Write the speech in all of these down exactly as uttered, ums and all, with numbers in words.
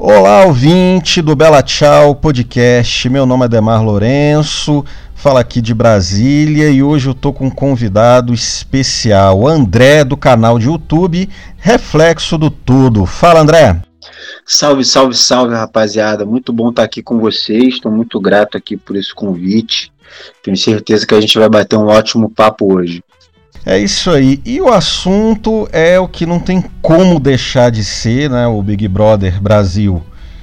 Olá, ouvinte do Bela Tchau Podcast. Meu nome é Demar Lourenço, falo aqui de Brasília e hoje eu tô com um convidado especial, André, do canal de YouTube Reflexo do Tudo. Fala, André. Salve, salve, salve, rapaziada. Muito bom estar aqui com vocês. Estou muito grato aqui por esse convite. Tenho certeza que a gente vai bater um ótimo papo hoje. É isso aí. E o assunto é o que não tem como deixar de ser, né? O Big Brother Brasil.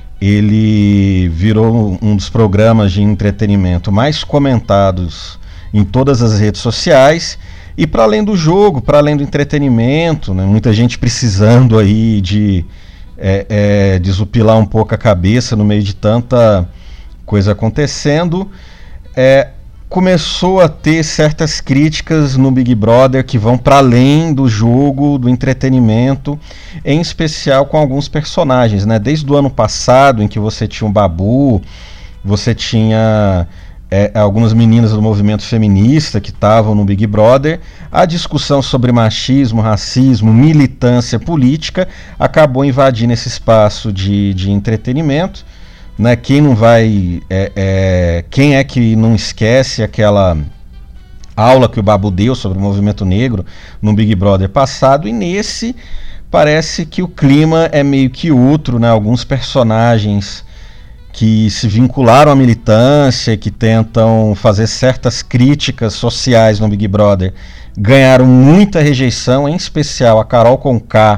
Ele virou um dos programas de entretenimento mais comentados em todas as redes sociais. E para além do jogo, para além do entretenimento, né? Muita gente precisando aí de é, é, desupilar um pouco a cabeça no meio de tanta coisa acontecendo. É, começou a ter certas críticas no Big Brother que vão para além do jogo, do entretenimento, em especial com alguns personagens, né? Desde o ano passado, em que você tinha o Babu, você tinha é, algumas meninas do movimento feminista que estavam no Big Brother, a discussão sobre machismo, racismo, militância política acabou invadindo esse espaço de, de entretenimento. Né, quem não vai é, é, quem é que não esquece aquela aula que o Babu deu sobre o movimento negro no Big Brother passado, e nesse parece que o clima é meio que outro, né? Alguns personagens que se vincularam à militância, que tentam fazer certas críticas sociais no Big Brother, ganharam muita rejeição, em especial a Carol Conká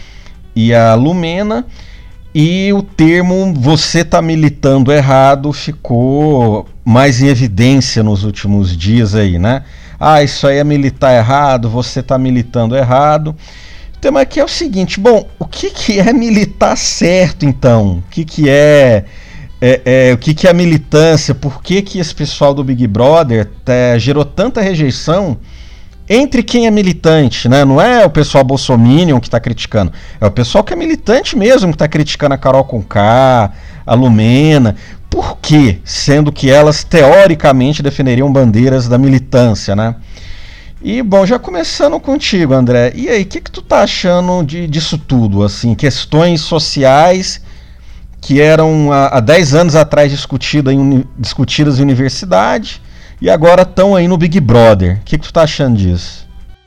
e a Lumena. E o termo "você tá militando errado" ficou mais em evidência nos últimos dias aí, né? Ah, isso aí é militar errado, você tá militando errado. O tema aqui é o seguinte: bom, o que, que é militar certo, então? O que, que é, é, é o que, que é militância? Por que, que esse pessoal do Big Brother tá, gerou tanta rejeição entre quem é militante, né? Não é o pessoal bolsominion que está criticando, é o pessoal que é militante mesmo que está criticando a Carol Conká, a Lumena. Por quê? Sendo que elas teoricamente defenderiam bandeiras da militância, né? E, bom, já começando contigo, André, e aí, o que, que tu tá achando de, disso tudo, assim, questões sociais que eram há, há dez anos atrás discutida em, discutidas em universidade, e agora estão aí no Big Brother. O que, que tu tá achando disso?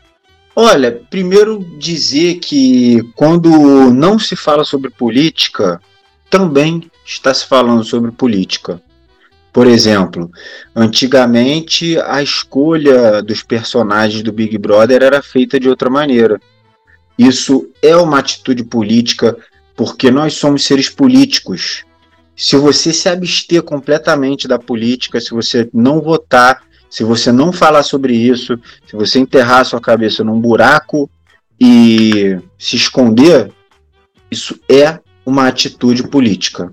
Olha, primeiro dizer que quando não se fala sobre política, também está se falando sobre política. Por exemplo, antigamente a escolha dos personagens do Big Brother era feita de outra maneira. Isso é uma atitude política porque nós somos seres políticos. Se você se abster completamente da política, se você não votar, se você não falar sobre isso, se você enterrar a sua cabeça num buraco e se esconder, isso é uma atitude política.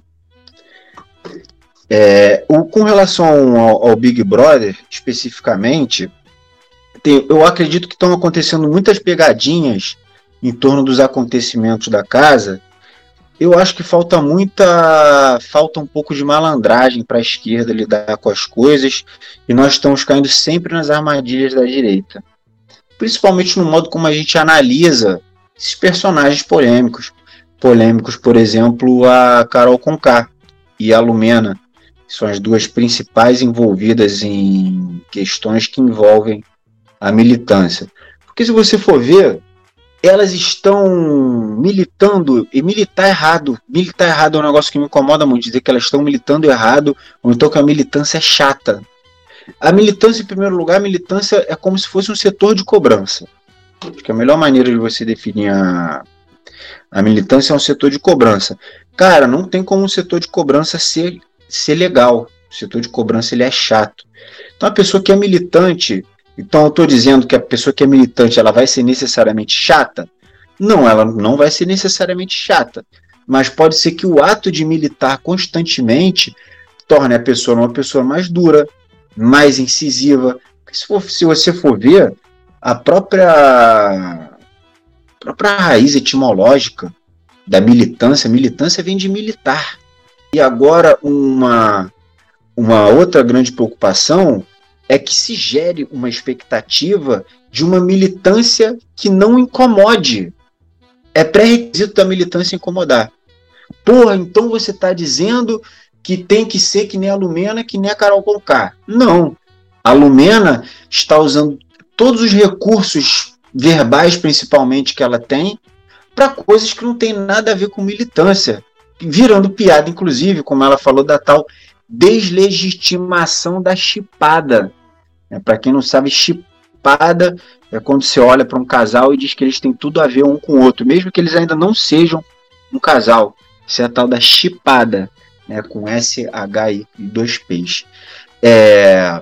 É, o, com relação ao, ao Big Brother, especificamente, tem, eu acredito que estão acontecendo muitas pegadinhas em torno dos acontecimentos da casa. Eu acho que falta muita, falta um pouco de malandragem para a esquerda lidar com as coisas, e nós estamos caindo sempre nas armadilhas da direita. Principalmente no modo como a gente analisa esses personagens polêmicos. Polêmicos, por exemplo, a Carol Conká e a Lumena, que são as duas principais envolvidas em questões que envolvem a militância. Porque se você for ver, elas estão militando, e militar errado. Militar errado é um negócio que me incomoda muito, dizer que elas estão militando errado, ou então que a militância é chata. A militância, em primeiro lugar, a militância é como se fosse um setor de cobrança. Acho que a melhor maneira de você definir a, a militância é um setor de cobrança. Cara, não tem como um setor de cobrança ser, ser legal. O setor de cobrança ele é chato. Então a pessoa que é militante... Então eu estou dizendo que a pessoa que é militante ela vai ser necessariamente chata? Não, ela não vai ser necessariamente chata. Mas pode ser que o ato de militar constantemente torne a pessoa uma pessoa mais dura, mais incisiva. Porque se, for, se você for ver, a própria, a própria raiz etimológica da militância, militância vem de militar. E agora uma, uma outra grande preocupação é que se gere uma expectativa de uma militância que não incomode. É pré-requisito da militância incomodar. Porra, então você está dizendo que tem que ser que nem a Lumena, que nem a Carol Conká. Não. A Lumena está usando todos os recursos verbais, principalmente, que ela tem, para coisas que não tem nada a ver com militância. Virando piada, inclusive, como ela falou, da tal deslegitimação da chipada. É, para quem não sabe, chipada é quando você olha para um casal e diz que eles têm tudo a ver um com o outro, mesmo que eles ainda não sejam um casal. Isso é a tal da chipada, né, com S H I e dois P's. É...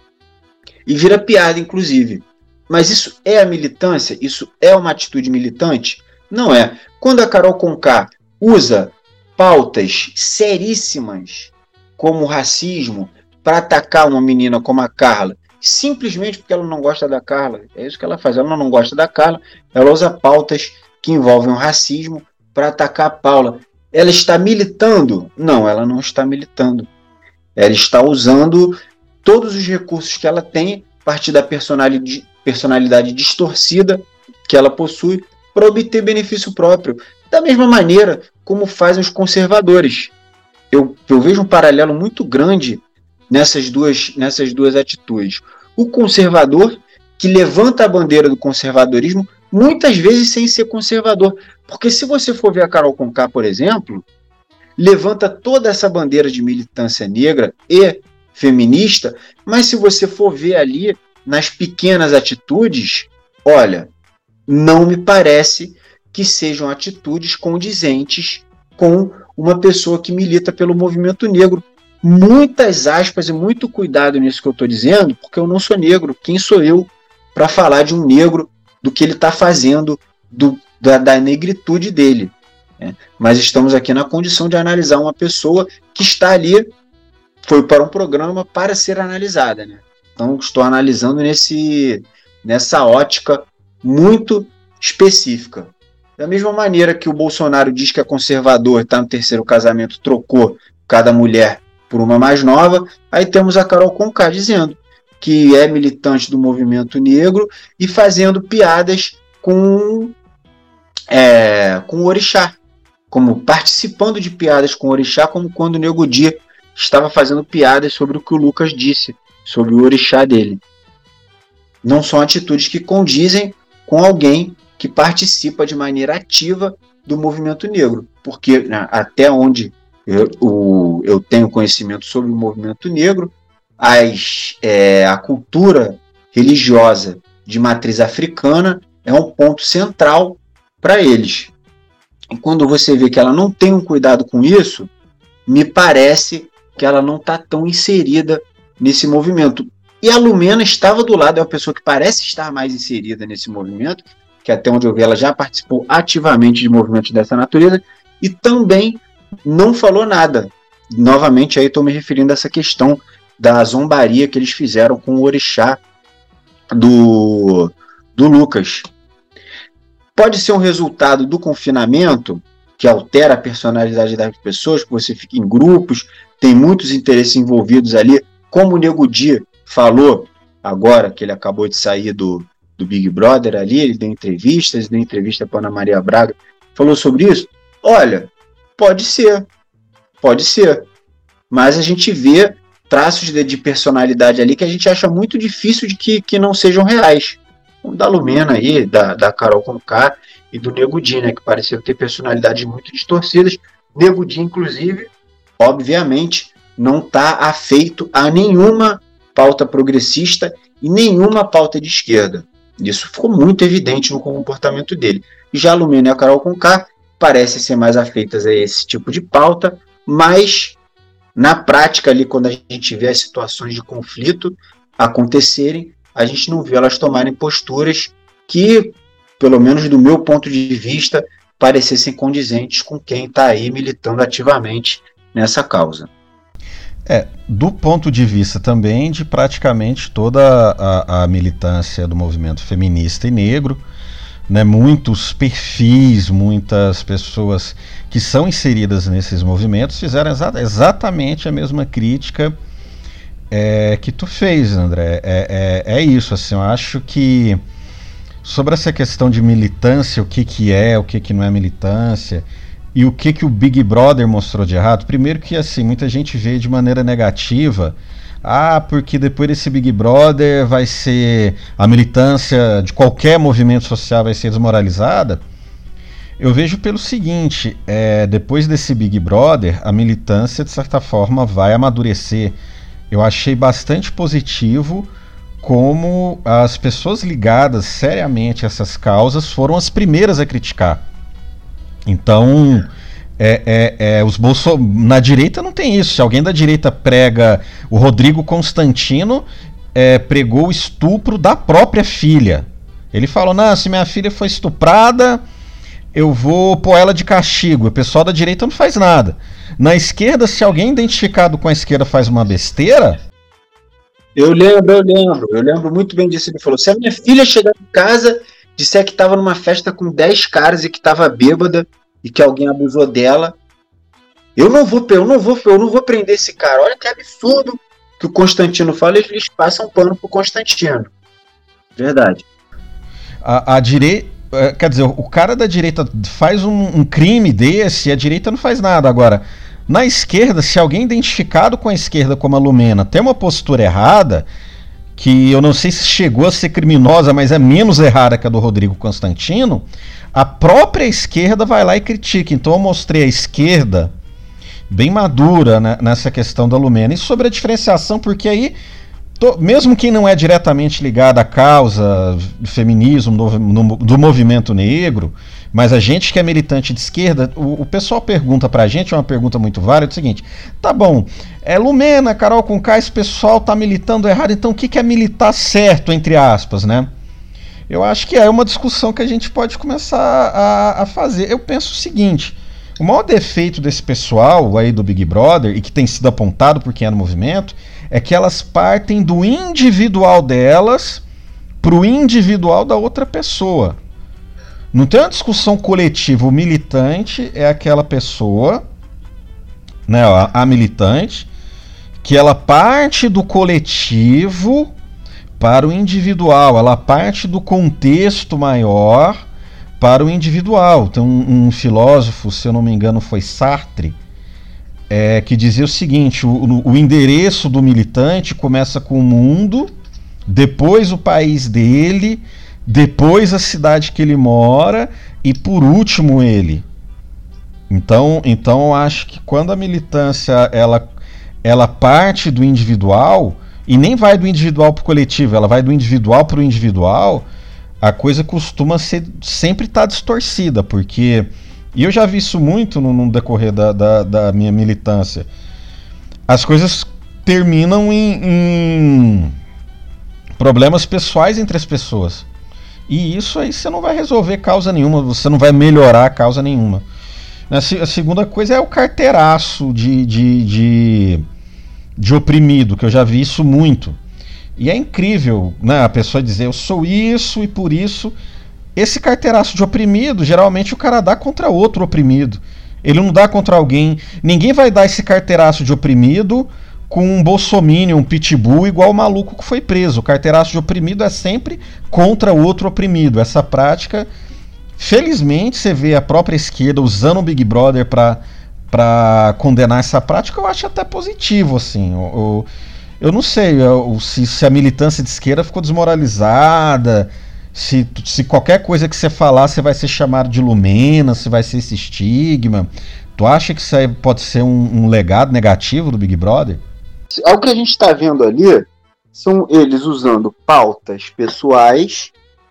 E vira piada, inclusive. Mas isso é a militância? Isso é uma atitude militante? Não é. Quando a Carol Conká usa pautas seríssimas, como o racismo, para atacar uma menina como a Carla, simplesmente porque ela não gosta da Carla, é isso que ela faz, ela não gosta da Carla, ela usa pautas que envolvem o racismo para atacar a Paula. Ela está militando? Não, ela não está militando. Ela está usando todos os recursos que ela tem, a partir da personalidade, personalidade distorcida que ela possui, para obter benefício próprio. Da mesma maneira como fazem os conservadores. Eu, eu vejo um paralelo muito grande nessas duas, nessas duas atitudes. O conservador, que levanta a bandeira do conservadorismo, muitas vezes sem ser conservador. Porque se você for ver a Carol Conká, por exemplo, levanta toda essa bandeira de militância negra e feminista, mas se você for ver ali nas pequenas atitudes, olha, não me parece que sejam atitudes condizentes com uma pessoa que milita pelo movimento negro. Muitas aspas e muito cuidado nisso que eu estou dizendo, porque eu não sou negro. Quem sou eu para falar de um negro, do que ele está fazendo, do, da, da negritude dele? Né? Mas estamos aqui na condição de analisar uma pessoa que está ali, foi para um programa para ser analisada. Né? Então estou analisando nesse, nessa ótica muito específica. Da mesma maneira que o Bolsonaro diz que é conservador, está no terceiro casamento, trocou cada mulher por uma mais nova, aí temos a Carol Conká dizendo que é militante do movimento negro e fazendo piadas com, é, com o orixá, como participando de piadas com o orixá, como quando o Nego Di estava fazendo piadas sobre o que o Lucas disse, sobre o orixá dele. Não são atitudes que condizem com alguém que participa de maneira ativa do movimento negro, porque né, até onde eu, o, eu tenho conhecimento sobre o movimento negro, as, é, a cultura religiosa de matriz africana é um ponto central para eles. E quando você vê que ela não tem um cuidado com isso, me parece que ela não está tão inserida nesse movimento. E a Lumena estava do lado, é uma pessoa que parece estar mais inserida nesse movimento, que até onde eu vi ela já participou ativamente de movimentos dessa natureza, e também não falou nada. Novamente aí estou me referindo a essa questão da zombaria que eles fizeram com o orixá do, do Lucas. Pode ser um resultado do confinamento, que altera a personalidade das pessoas, que você fica em grupos, tem muitos interesses envolvidos ali, como o Nego Di falou agora, que ele acabou de sair do, do Big Brother ali, ele deu entrevistas, deu entrevista para Ana Maria Braga, falou sobre isso. Olha, pode ser, pode ser, mas a gente vê traços de, de personalidade ali que a gente acha muito difícil de que, que não sejam reais. O da Lumena aí, da, da Carol Conká e do Nego Di, né, que pareciam ter personalidades muito distorcidas. Nego Di, inclusive, obviamente, não está afeito a nenhuma pauta progressista e nenhuma pauta de esquerda. Isso ficou muito evidente no comportamento dele. Já a Lumena e a Carol Conká parecem ser mais afeitas a esse tipo de pauta, mas na prática, ali, quando a gente vê as situações de conflito acontecerem, a gente não vê elas tomarem posturas que, pelo menos do meu ponto de vista, parecessem condizentes com quem está aí militando ativamente nessa causa. É, do ponto de vista também de praticamente toda a, a militância do movimento feminista e negro, né, muitos perfis, muitas pessoas que são inseridas nesses movimentos fizeram exa exatamente a mesma crítica é, que tu fez, André. É, é, é isso, assim, eu acho que sobre essa questão de militância, o que, que é, o que, que não é militância, e o que, que o Big Brother mostrou de errado. Primeiro que assim, muita gente vê de maneira negativa, ah, porque depois desse Big Brother vai ser a militância de qualquer movimento social vai ser desmoralizada. Eu vejo pelo seguinte, é, depois desse Big Brother, a militância de certa forma vai amadurecer. Eu achei bastante positivo como as pessoas ligadas seriamente a essas causas foram as primeiras a criticar. Então, é, é, é, os bolso... na direita não tem isso. Se alguém da direita prega, o Rodrigo Constantino é, pregou o estupro da própria filha. Ele falou, não, se minha filha foi estuprada, eu vou pôr ela de castigo. O pessoal da direita não faz nada. Na esquerda, se alguém identificado com a esquerda faz uma besteira... Eu lembro, eu lembro, eu lembro muito bem disso. Ele falou, se a minha filha chegar em casa, disser que estava numa festa com dez caras e que estava bêbada e que alguém abusou dela, eu não vou, eu não vou, eu não vou prender esse cara. Olha que absurdo que o Constantino fala, eles passam pano pro Constantino. Verdade. A, a direita, quer dizer, o cara da direita faz um, um crime desse e a direita não faz nada. Agora, na esquerda, se alguém identificado com a esquerda como a Lumena tem uma postura errada, que eu não sei se chegou a ser criminosa, mas é menos errada que a do Rodrigo Constantino, a própria esquerda vai lá e critica. Então eu mostrei a esquerda bem madura, né, nessa questão da Lumena. E sobre a diferenciação, porque aí, tô, mesmo quem não é diretamente ligado à causa do feminismo, do, no, do movimento negro, mas a gente que é militante de esquerda, o, o pessoal pergunta pra gente, é uma pergunta muito válida, é o seguinte, tá bom, é Lumena, Carol Conká, esse pessoal tá militando errado, então o que, que é militar certo, entre aspas, né? Eu acho que é uma discussão que a gente pode começar a, a fazer. Eu penso o seguinte, o maior defeito desse pessoal aí do Big Brother, e que tem sido apontado por quem é no movimento, é que elas partem do individual delas pro individual da outra pessoa. Não tem uma discussão coletiva. O militante é aquela pessoa, né, a, a militante, que ela parte do coletivo para o individual, ela parte do contexto maior para o individual. Tem um, um filósofo, se eu não me engano foi Sartre, é, que dizia o seguinte, o, o endereço do militante começa com o mundo, depois o país dele, depois a cidade que ele mora e por último ele. Então, então eu acho que quando a militância ela, ela parte do individual e nem vai do individual para o coletivo, ela vai do individual para o individual, a coisa costuma ser, sempre estar tá distorcida, porque, e eu já vi isso muito no, no decorrer da, da, da minha militância, as coisas terminam em, em problemas pessoais entre as pessoas. E isso aí você não vai resolver causa nenhuma, você não vai melhorar causa nenhuma. A segunda coisa é o carteiraço de, de, de, de oprimido, que eu já vi isso muito. E é incrível, né, a pessoa dizer, eu sou isso e por isso. Esse carteiraço de oprimido, geralmente o cara dá contra outro oprimido. Ele não dá contra alguém. Ninguém vai dar esse carteiraço de oprimido com um bolsominion, um pitbull, igual o maluco que foi preso. O carteiraço de oprimido é sempre contra o outro oprimido. Essa prática, felizmente, você vê a própria esquerda usando o Big Brother para para condenar essa prática, eu acho até positivo, assim. Eu, eu, eu não sei eu, se, se a militância de esquerda ficou desmoralizada, se, se qualquer coisa que você falar, você vai ser chamado de Lumena, se vai ser esse estigma. Tu acha que isso aí pode ser um, um legado negativo do Big Brother? O que a gente está vendo ali são eles usando pautas pessoais,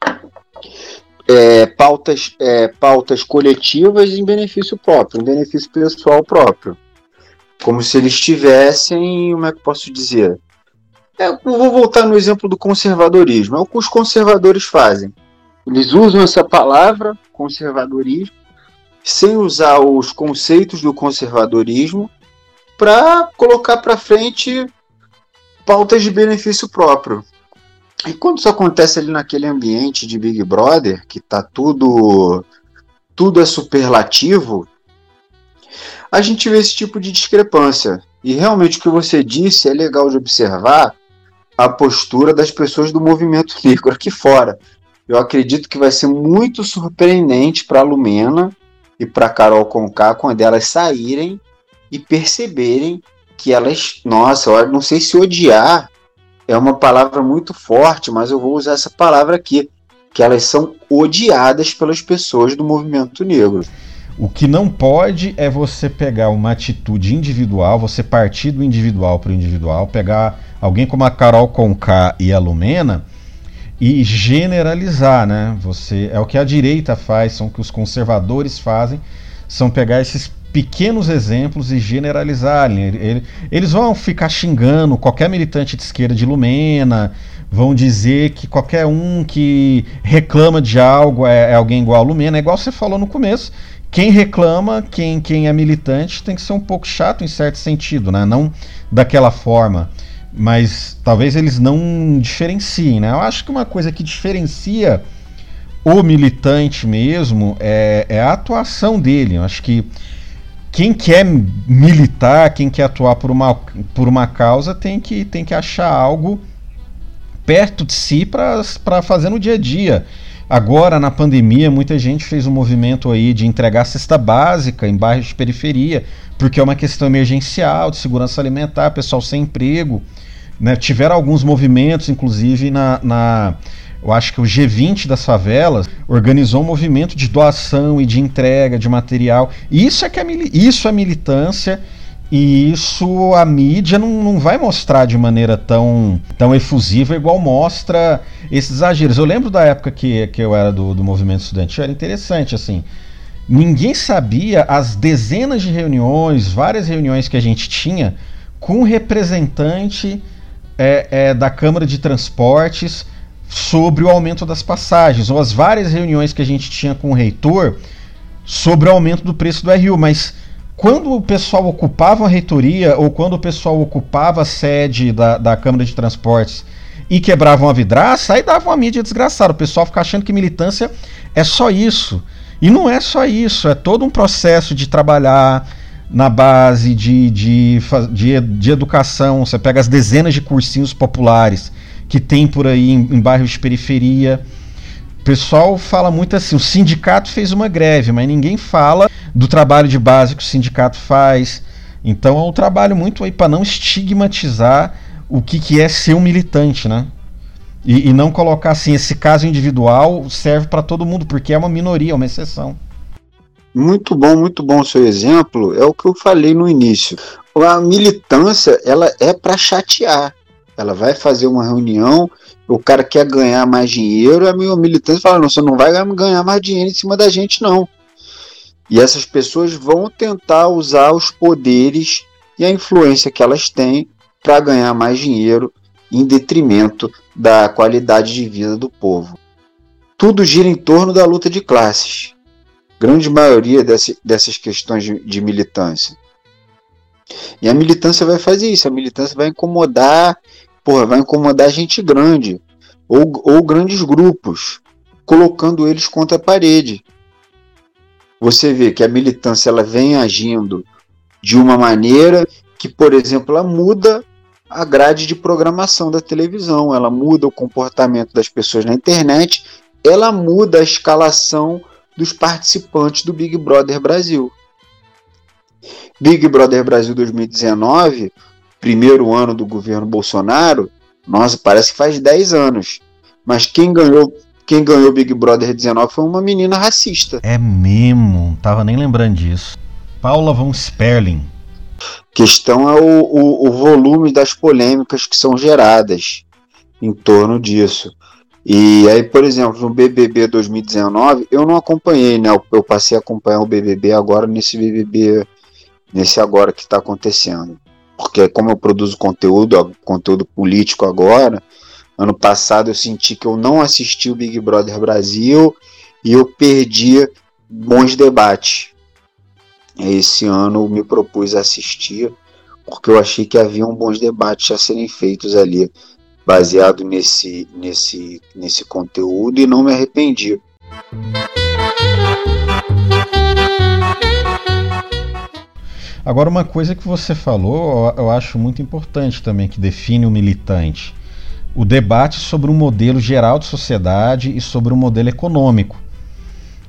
é, pautas, é, pautas coletivas em benefício próprio, em benefício pessoal próprio. Como se eles tivessem, como é que eu posso dizer? É, eu vou voltar no exemplo do conservadorismo. É o que os conservadores fazem. Eles usam essa palavra, conservadorismo, sem usar os conceitos do conservadorismo, para colocar para frente pautas de benefício próprio. E quando isso acontece ali naquele ambiente de Big Brother, que tá tudo, tudo é superlativo, a gente vê esse tipo de discrepância. E realmente o que você disse é legal de observar a postura das pessoas do movimento negro aqui fora. Eu acredito que vai ser muito surpreendente para a Lumena e para Carol Conká quando elas saírem e perceberem que elas, nossa, eu não sei se odiar é uma palavra muito forte, mas eu vou usar essa palavra aqui, que elas são odiadas pelas pessoas do movimento negro. O que não pode é você pegar uma atitude individual, você partir do individual para o individual, pegar alguém como a Carol Conká e a Lumena e generalizar, né? Você, é o que a direita faz, são o que os conservadores fazem, são pegar esses pequenos exemplos e generalizarem. Eles vão ficar xingando qualquer militante de esquerda de Lumena, vão dizer que qualquer um que reclama de algo é, é alguém igual a Lumena, é igual você falou no começo. Quem reclama, quem, quem é militante, tem que ser um pouco chato em certo sentido, né? Não daquela forma, mas talvez eles não diferenciem, né? Eu acho que uma coisa que diferencia o militante mesmo é, é a atuação dele. Eu acho que quem quer militar, quem quer atuar por uma, por uma causa, tem que, tem que achar algo perto de si para fazer no dia a dia. Agora, na pandemia, muita gente fez um movimento aí de entregar cesta básica em bairros de periferia, porque é uma questão emergencial, de segurança alimentar, pessoal sem emprego, né? Tiveram alguns movimentos, inclusive na, na... eu acho que o G vinte das favelas organizou um movimento de doação e de entrega de material. Isso é, que é, isso é militância, e isso a mídia não, não vai mostrar de maneira tão, tão efusiva igual mostra esses exageros. Eu lembro da época que, que eu era do, do movimento estudantil, era interessante, assim, ninguém sabia as dezenas de reuniões, várias reuniões que a gente tinha com representante é, é, da Câmara de Transportes sobre o aumento das passagens, ou as várias reuniões que a gente tinha com o reitor sobre o aumento do preço do R U, mas quando o pessoal ocupava a reitoria ou quando o pessoal ocupava a sede da, da Câmara de Transportes e quebravam a vidraça, aí dava uma mídia desgraçada. O pessoal fica achando que militância é só isso. E não é só isso, é todo um processo de trabalhar na base de, de, de, de educação. Você pega as dezenas de cursinhos populares que tem por aí em, em bairros de periferia. O pessoal fala muito assim, o sindicato fez uma greve, mas ninguém fala do trabalho de base que o sindicato faz. Então é um trabalho muito aí para não estigmatizar o que, que é ser um militante, né? E, e não colocar assim, esse caso individual serve para todo mundo, porque é uma minoria, é uma exceção. Muito bom, muito bom o seu exemplo. É o que eu falei no início. A militância, ela é para chatear. Ela vai fazer uma reunião, o cara quer ganhar mais dinheiro, a minha militância fala, não, você não vai ganhar mais dinheiro em cima da gente, não. E essas pessoas vão tentar usar os poderes e a influência que elas têm para ganhar mais dinheiro em detrimento da qualidade de vida do povo. Tudo gira em torno da luta de classes. Grande maioria desse, dessas questões de, de militância. E a militância vai fazer isso, a militância vai incomodar, porra, vai incomodar gente grande, ou, ou grandes grupos, colocando eles contra a parede. Você vê que a militância ela vem agindo de uma maneira que, por exemplo, ela muda a grade de programação da televisão, ela muda o comportamento das pessoas na internet, ela muda a escalação dos participantes do Big Brother Brasil. Big Brother Brasil dois mil e dezenove, primeiro ano do governo Bolsonaro, nossa, parece que faz dez anos. Mas quem ganhou, quem ganhou Big Brother dezenove foi uma menina racista. É mesmo, não tava nem lembrando disso. Paula von Sperling. Questão é o, o, o volume das polêmicas que são geradas em torno disso. E aí, por exemplo, no B B B dois mil e dezenove, eu não acompanhei, né? Eu passei a acompanhar o B B B agora nesse B B B, nesse agora que está acontecendo. Porque como eu produzo conteúdo, conteúdo político agora, ano passado eu senti que eu não assisti o Big Brother Brasil e eu perdi bons debates. Esse ano eu me propus a assistir, porque eu achei que haviam bons debates a serem feitos ali, baseado nesse, nesse, nesse conteúdo, e não me arrependi. Agora, uma coisa que você falou, eu acho muito importante também, que define o militante. O debate sobre um modelo geral de sociedade e sobre um modelo econômico.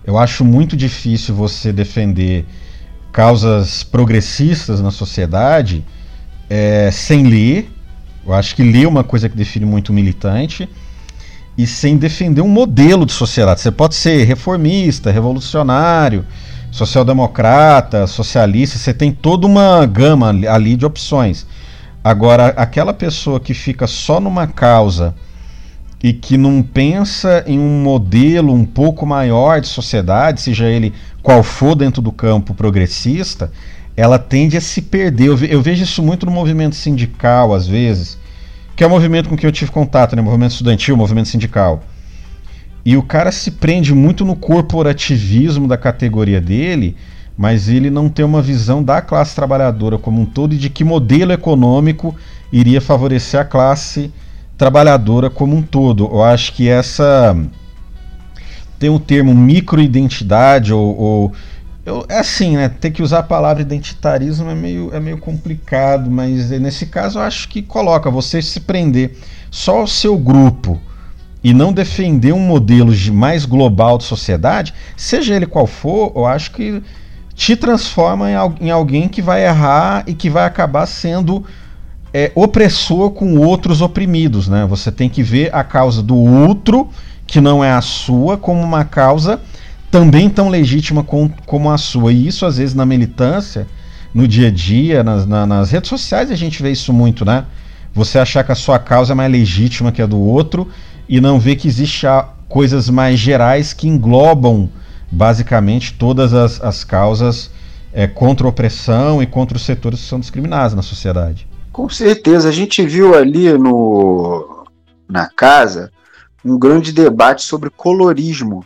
Eu acho muito difícil você defender causas progressistas na sociedade é, sem ler. Eu acho que ler é uma coisa que define muito o militante, e sem defender um modelo de sociedade. Você pode ser reformista, revolucionário, social-democrata, socialista, você tem toda uma gama ali de opções. Agora, aquela pessoa que fica só numa causa e que não pensa em um modelo um pouco maior de sociedade, seja ele qual for dentro do campo progressista, ela tende a se perder. Eu, ve- eu vejo isso muito no movimento sindical, às vezes, que é o movimento com que eu tive contato, né? Movimento estudantil, movimento sindical. E o cara se prende muito no corporativismo da categoria dele, mas ele não tem uma visão da classe trabalhadora como um todo e de que modelo econômico iria favorecer a classe trabalhadora como um todo. Eu acho que essa... tem o termo microidentidade, ou... ou eu, é assim, né? Ter que usar a palavra identitarismo é meio, é meio complicado, mas nesse caso eu acho que coloca você se prender só ao seu grupo e não defender um modelo de mais global de sociedade, seja ele qual for, eu acho que te transforma em, al- em alguém que vai errar e que vai acabar sendo é, opressor com outros oprimidos, né? Você tem que ver a causa do outro, que não é a sua, como uma causa também tão legítima com, como a sua. E isso, às vezes, na militância, no dia a dia, nas, na, nas redes sociais, a gente vê isso muito, né? Você achar que a sua causa é mais legítima que a do outro e não ver que existem coisas mais gerais que englobam, basicamente, todas as, as causas é, contra a opressão e contra os setores que são discriminados na sociedade. Com certeza, a gente viu ali no, na casa um grande debate sobre colorismo,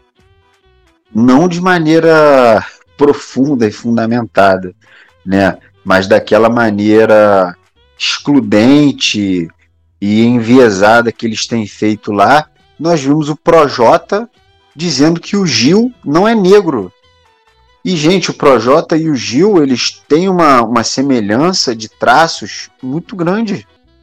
não de maneira profunda e fundamentada, né? Mas daquela maneira excludente e enviesada que eles têm feito lá. Nós vimos o Projota dizendo que o Gil não é negro. E, gente, o Projota e o Gil, eles têm uma, uma semelhança de traços muito grande.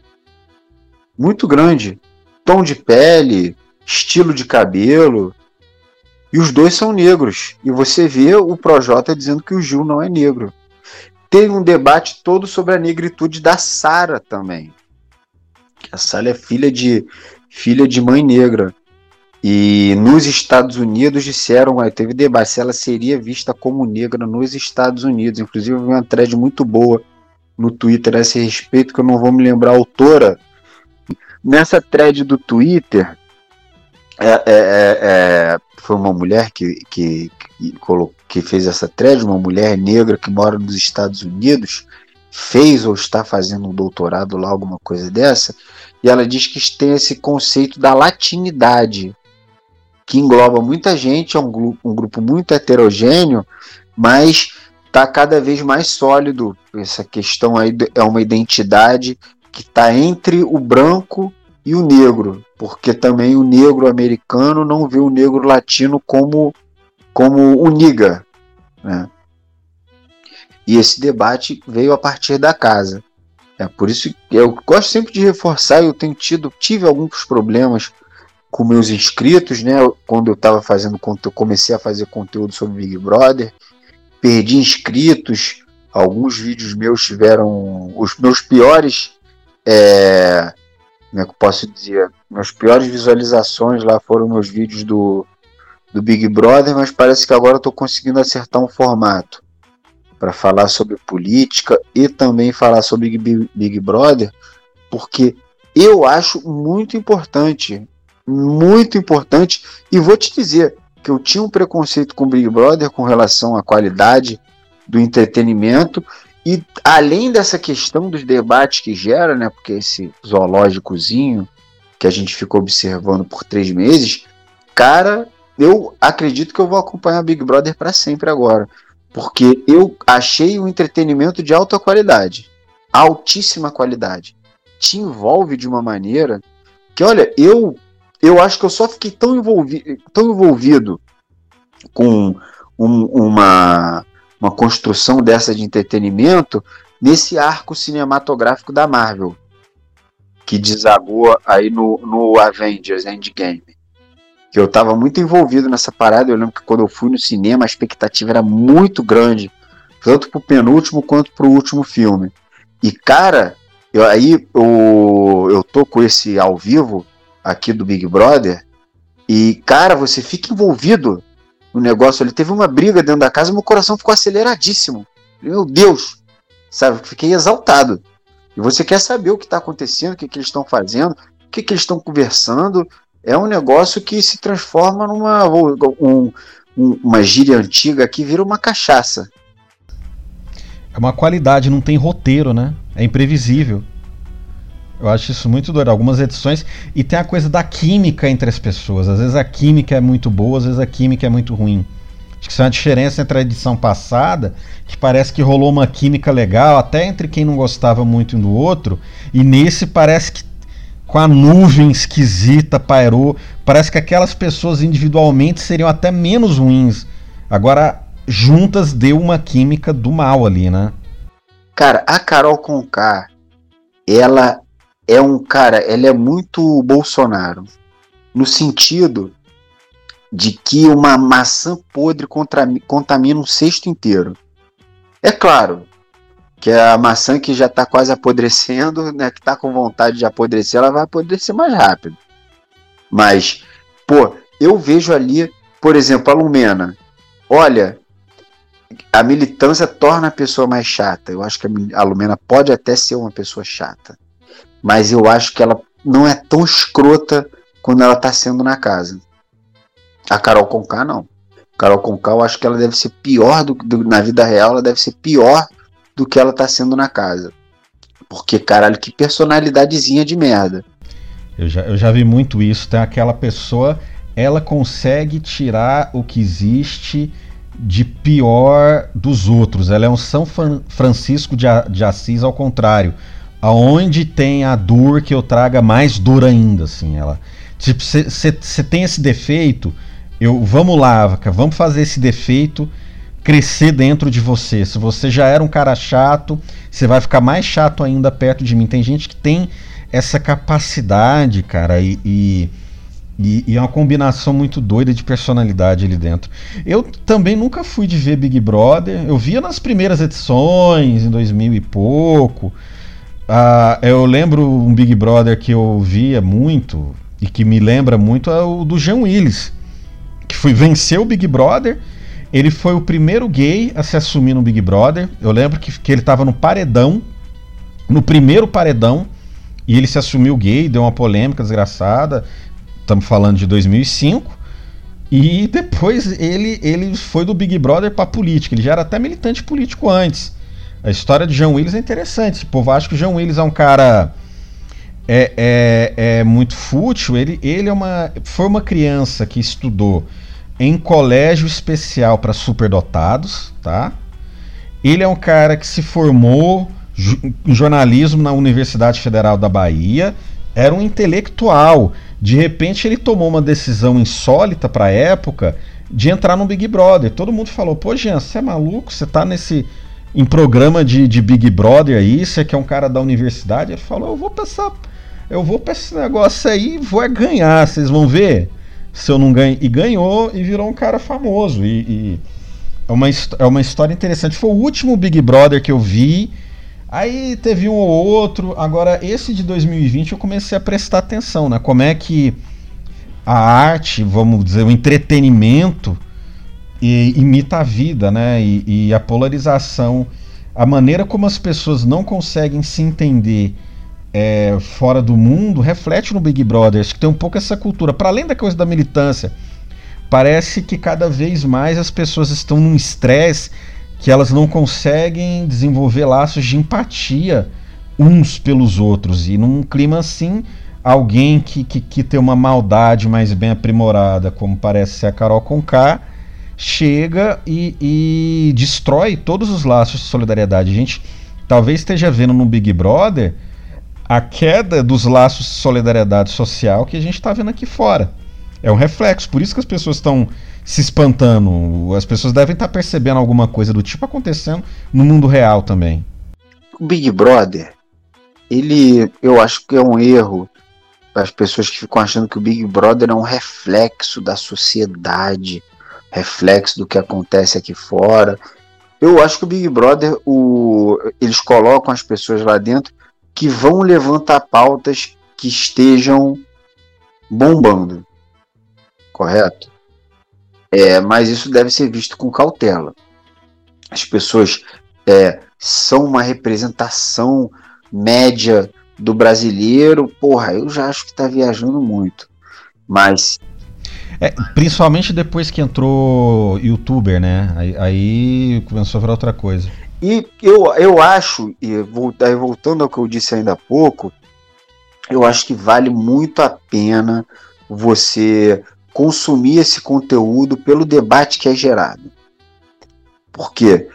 Muito grande. Tom de pele, estilo de cabelo. E os dois são negros. E você vê o Projota dizendo que o Gil não é negro. Teve um debate todo sobre a negritude da Sara também. A Sara é filha de, filha de mãe negra. E nos Estados Unidos disseram, teve debate se ela seria vista como negra nos Estados Unidos. Inclusive, uma thread muito boa no Twitter a esse respeito, que eu não vou me lembrar a autora. Nessa thread do Twitter, é, é, é, foi uma mulher que, que, que, que fez essa thread, uma mulher negra que mora nos Estados Unidos, fez ou está fazendo um doutorado lá, alguma coisa dessa, e ela diz que tem esse conceito da latinidade, que engloba muita gente, é um grupo, um grupo muito heterogêneo, mas está cada vez mais sólido. Essa questão aí é uma identidade que está entre o branco e o negro, porque também o negro americano não vê o negro latino como, como o nigga, né? E esse debate veio a partir da casa. É por isso que eu gosto sempre de reforçar, eu tenho tido, tive alguns problemas com meus inscritos, né? Quando eu estava fazendo conteúdo, comecei a fazer conteúdo sobre Big Brother, perdi inscritos, alguns vídeos meus tiveram os meus piores, é, como é que eu posso dizer, meus piores visualizações lá foram meus vídeos do, do Big Brother, mas parece que agora eu estou conseguindo acertar um formato para falar sobre política e também falar sobre Big, Big Brother, porque eu acho muito importante, muito importante, e vou te dizer que eu tinha um preconceito com o Big Brother com relação à qualidade do entretenimento, e além dessa questão dos debates que gera, né, porque esse zoológicozinho que a gente ficou observando por três meses, cara, eu acredito que eu vou acompanhar Big Brother para sempre agora, porque eu achei um entretenimento de alta qualidade, altíssima qualidade, te envolve de uma maneira que, olha, eu eu acho que eu só fiquei tão, envolvi, tão envolvido com um, uma, uma construção dessa de entretenimento nesse arco cinematográfico da Marvel, que desagou aí no, no Avengers Endgame. que eu tava muito envolvido nessa parada. Eu lembro que quando eu fui no cinema, a expectativa era muito grande, tanto pro penúltimo quanto pro último filme. E, cara, eu, aí eu, eu tô com esse ao vivo aqui do Big Brother, e, cara, você fica envolvido no negócio. Ele teve uma briga dentro da casa, meu coração ficou aceleradíssimo. Meu Deus, sabe? Fiquei exaltado. E você quer saber o que está acontecendo, o que, que eles estão fazendo, o que, que eles estão conversando. É um negócio que se transforma numa um, um, uma gíria antiga que vira uma cachaça. É uma qualidade, não tem roteiro, né? É imprevisível. Eu acho isso muito doido. Algumas edições. E tem a coisa da química entre as pessoas. Às vezes a química é muito boa, às vezes a química é muito ruim. Acho que isso é uma diferença entre a edição passada, que parece que rolou uma química legal, até entre quem não gostava muito um do outro, e nesse parece que com a nuvem esquisita pairou. Parece que aquelas pessoas individualmente seriam até menos ruins. Agora, juntas deu uma química do mal ali, né? Cara, a Carol Conká, ela é um cara, ela é muito Bolsonaro, no sentido de que uma maçã podre contra, contamina um cesto inteiro. É claro que a maçã que já está quase apodrecendo, né, que está com vontade de apodrecer, ela vai apodrecer mais rápido. Mas, pô, eu vejo ali, por exemplo, a Lumena. Olha, a militância torna a pessoa mais chata. Eu acho que a Lumena pode até ser uma pessoa chata, mas eu acho que ela não é tão escrota quando ela está sendo na casa. A Carol Conká não. Carol Conká, eu acho que ela deve ser pior do, do, na vida real, ela deve ser pior do que ela tá sendo na casa. Porque, caralho, que personalidadezinha de merda. Eu já, eu já vi muito isso. Tem aquela pessoa, ela consegue tirar o que existe de pior dos outros. Ela é um São Francisco de, de Assis ao contrário. Aonde tem a dor, que eu traga mais dor ainda, assim. Ela, tipo, você tem esse defeito, eu, vamos lá, Vaca, vamos fazer esse defeito crescer dentro de você. Se você já era um cara chato, você vai ficar mais chato ainda perto de mim. Tem gente que tem essa capacidade, cara, e, e, e é uma combinação muito doida de personalidade ali dentro. Eu também nunca fui de ver Big Brother. Eu via nas primeiras edições, em dois mil e pouco. Ah, eu lembro um Big Brother que eu via muito e que me lembra muito, é o do Jean Willis, que foi vencer o Big Brother. Ele foi o primeiro gay a se assumir no Big Brother. Eu lembro que, que ele estava no paredão, no primeiro paredão, e ele se assumiu gay, deu uma polêmica desgraçada. Estamos falando de dois mil e cinco. E depois ele, ele foi do Big Brother para política. Ele já era até militante político antes. A história de Jean Willis é interessante. O povo acha que o Jean Willis é um cara é, é, é muito fútil. Ele, ele é uma, foi uma criança que estudou em colégio especial para superdotados, tá? Ele é um cara que se formou em jornalismo na Universidade Federal da Bahia, era um intelectual. De repente ele tomou uma decisão insólita para a época de entrar no Big Brother. Todo mundo falou, pô, Jean, você é maluco? Você tá nesse em programa de, de Big Brother aí, você que é um cara da universidade? Ele falou, eu vou pensar, eu vou pra esse negócio aí e vou ganhar, vocês vão ver se eu não ganho. E ganhou e virou um cara famoso. E, e é, uma, é uma história interessante. Foi o último Big Brother que eu vi. Aí teve um ou outro. Agora, esse de dois mil e vinte eu comecei a prestar atenção, né? Como é que a arte, vamos dizer, o entretenimento e, imita a vida, né? E, e a polarização, a maneira como as pessoas não conseguem se entender É, fora do mundo, reflete no Big Brother. Acho que tem um pouco essa cultura. Para além da coisa da militância, parece que cada vez mais as pessoas estão num estresse que elas não conseguem desenvolver laços de empatia uns pelos outros. E num clima assim, alguém que, que, que tem uma maldade mais bem aprimorada, como parece ser a Carol Conká, chega e, e destrói todos os laços de solidariedade. A gente talvez esteja vendo no Big Brother a queda dos laços de solidariedade social que a gente está vendo aqui fora. É um reflexo, por isso que as pessoas estão se espantando. As pessoas devem estar percebendo alguma coisa do tipo acontecendo no mundo real também. O Big Brother, ele, eu acho que é um erro as pessoas que ficam achando que o Big Brother é um reflexo da sociedade, reflexo do que acontece aqui fora. Eu acho que o Big Brother, o, eles colocam as pessoas lá dentro que vão levantar pautas que estejam bombando, correto? É, mas isso deve ser visto com cautela. As pessoas é, são uma representação média do brasileiro. Porra, eu já acho que tá viajando muito. Mas... É, principalmente depois que entrou youtuber, né? Aí, aí começou a virar outra coisa. E eu, eu acho, e voltando ao que eu disse ainda há pouco, eu acho que vale muito a pena você consumir esse conteúdo pelo debate que é gerado. Porque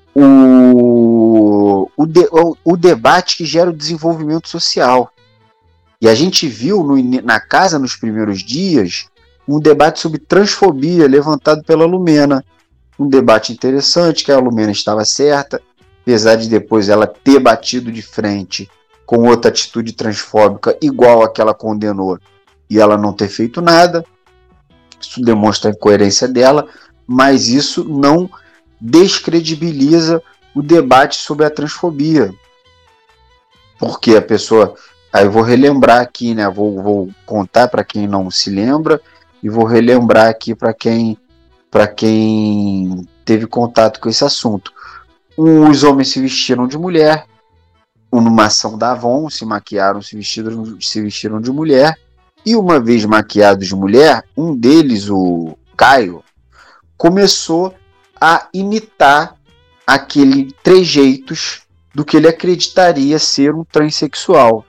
o, o, de, o, o debate que gera o desenvolvimento social. E a gente viu no, na casa, nos primeiros dias, um debate sobre transfobia levantado pela Lumena. Um debate interessante, que a Lumena estava certa, apesar de depois ela ter batido de frente com outra atitude transfóbica igual a que ela condenou e ela não ter feito nada. Isso demonstra a incoerência dela, mas isso não descredibiliza o debate sobre a transfobia. Porque a pessoa... Aí eu vou relembrar aqui, né? Vou, vou contar para quem não se lembra e vou relembrar aqui para quem, para quem teve contato com esse assunto. Os homens se vestiram de mulher, numa ação da Avon, se maquiaram, se vestiram, se vestiram de mulher, e uma vez maquiados de mulher, um deles, o Caio, começou a imitar aquele trejeitos do que ele acreditaria ser um transexual.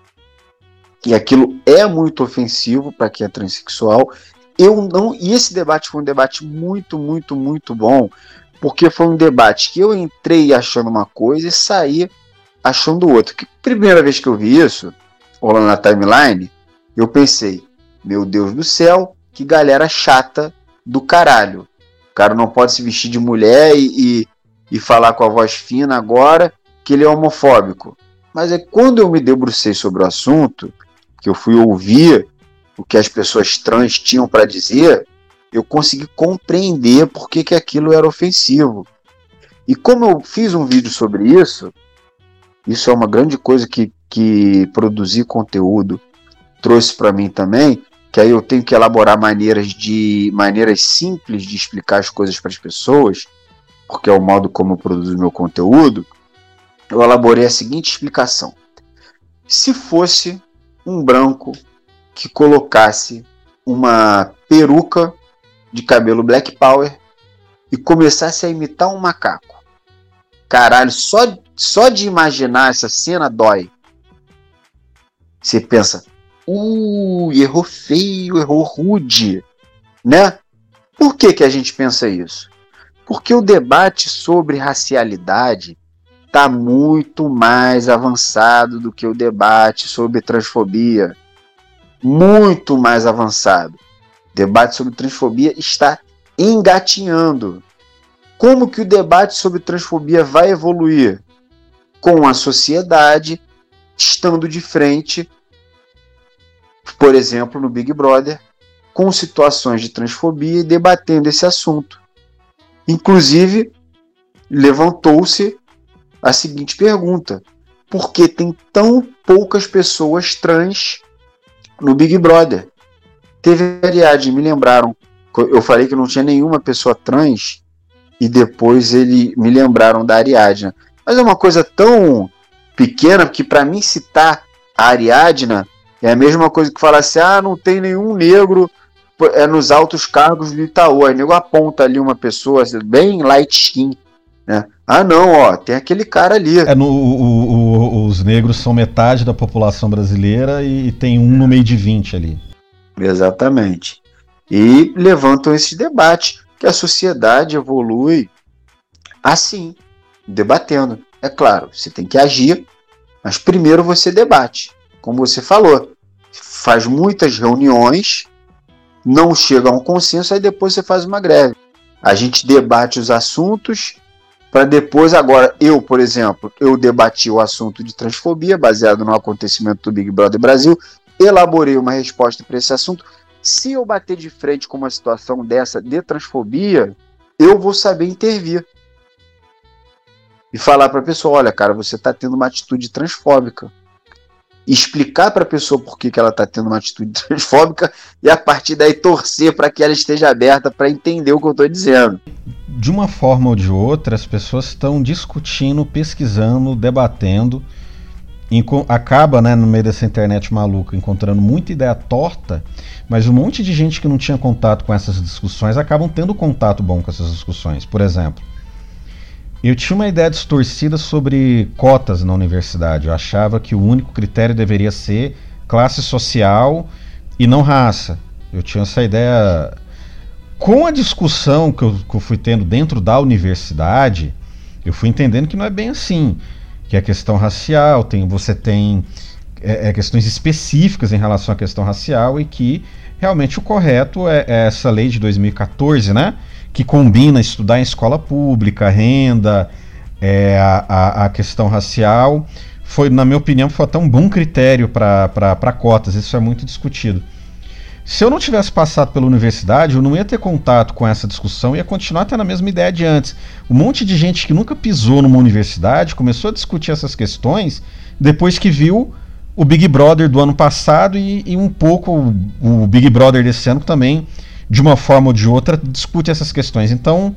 E aquilo é muito ofensivo para quem é transexual. Eu não, e esse debate foi um debate muito, muito, muito bom, porque foi um debate que eu entrei achando uma coisa e saí achando outra. Que primeira vez que eu vi isso, rolando na timeline, eu pensei, meu Deus do céu, que galera chata do caralho. O cara não pode se vestir de mulher e, e, e falar com a voz fina agora que ele é homofóbico. Mas é quando eu me debrucei sobre o assunto, que eu fui ouvir o que as pessoas trans tinham para dizer, eu consegui compreender por que, que aquilo era ofensivo. E como eu fiz um vídeo sobre isso, isso é uma grande coisa que, que produzir conteúdo trouxe para mim também, que aí eu tenho que elaborar maneiras, de, maneiras simples de explicar as coisas para as pessoas, porque é o modo como eu produzo meu conteúdo. Eu elaborei a seguinte explicação. Se fosse um branco que colocasse uma peruca de cabelo Black Power e começasse a imitar um macaco. Caralho, só, só de imaginar essa cena dói. Você pensa, uh, errou feio, errou rude, né? Por que que a gente pensa isso? Porque o debate sobre racialidade está muito mais avançado do que o debate sobre transfobia. Muito mais avançado. O debate sobre transfobia está engatinhando. Como que o debate sobre transfobia vai evoluir? Com a sociedade estando de frente, por exemplo, no Big Brother, com situações de transfobia e debatendo esse assunto. Inclusive, levantou-se a seguinte pergunta: por que tem tão poucas pessoas trans no Big Brother? Teve a Ariadne, me lembraram, eu falei que não tinha nenhuma pessoa trans, e depois ele, me lembraram da Ariadne. Mas é uma coisa tão pequena que para mim citar a Ariadne é a mesma coisa que falar assim, ah, não tem nenhum negro é, nos altos cargos do Itaú. Aí o nego aponta ali uma pessoa bem light skin, né? Ah não, ó, tem aquele cara ali. É, no, o, o, os negros são metade da população brasileira e tem um no meio de vinte ali. Exatamente. E levantam esse debate, que a sociedade evolui assim, debatendo. É claro, você tem que agir, mas primeiro você debate. Como você falou, faz muitas reuniões, não chega a um consenso, aí depois você faz uma greve. A gente debate os assuntos para depois, agora, eu, por exemplo, eu debati o assunto de transfobia, baseado no acontecimento do Big Brother Brasil, elaborei uma resposta para esse assunto. Se eu bater de frente com uma situação dessa de transfobia, eu vou saber intervir. E falar para a pessoa, olha, cara, você está tendo uma atitude transfóbica. Explicar para a pessoa por que, que ela está tendo uma atitude transfóbica e a partir daí torcer para que ela esteja aberta para entender o que eu estou dizendo. De uma forma ou de outra, as pessoas estão discutindo, pesquisando, debatendo, enco- acaba, né, no meio dessa internet maluca, encontrando muita ideia torta, mas um monte de gente que não tinha contato com essas discussões acabam tendo contato bom com essas discussões. Por exemplo, eu tinha uma ideia distorcida sobre cotas na universidade. Eu achava que o único critério deveria ser classe social e não raça. Eu tinha essa ideia. Com a discussão que eu, que eu fui tendo dentro da universidade, eu fui entendendo que não é bem assim. Que a questão racial, tem, você tem é, é, questões específicas em relação à questão racial e que realmente o correto é, é essa lei de dois mil e quatorze, né? Que combina estudar em escola pública, renda, é, a, a, a questão racial. Foi, na minha opinião, foi até um bom critério para cotas. Isso é muito discutido. Se eu não tivesse passado pela universidade, eu não ia ter contato com essa discussão, ia continuar tendo a mesma ideia de antes. Um monte de gente que nunca pisou numa universidade começou a discutir essas questões depois que viu o Big Brother do ano passado e, e um pouco o, o Big Brother desse ano também, de uma forma ou de outra, discute essas questões. Então,